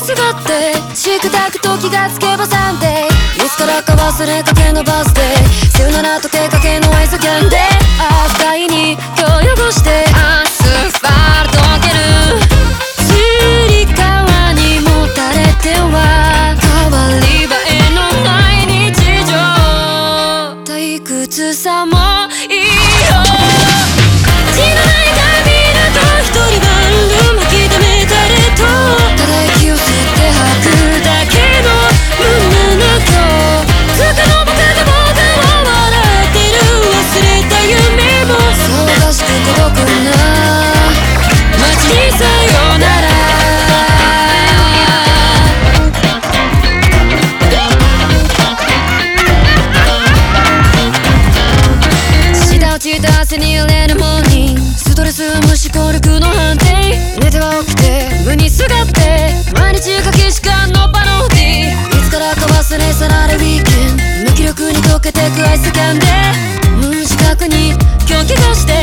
すがってチクタクと気がつけばサンデーいつからか忘れかけのバースデーさよならとけかけのアイスキャンデーあ不快に今日汚してアスファルト溶けるつり革にもたれては変わり映えの毎日常退屈さもいいよ血のない髪だと一人バンル巻き溜めたれとただ息を吸って吐くだけの無駄な今日つかの僕が僕を笑ってる忘れた夢も騒がしく孤独な街にさよなら舌落ちた汗に揺れるモーニングストレス無視効力の判定寝ては起きて無にすがって毎日書きしかのパロディいつからか忘れ去られウィーケンド無気力に溶けてくアイスキャンデー無自覚に狂気がして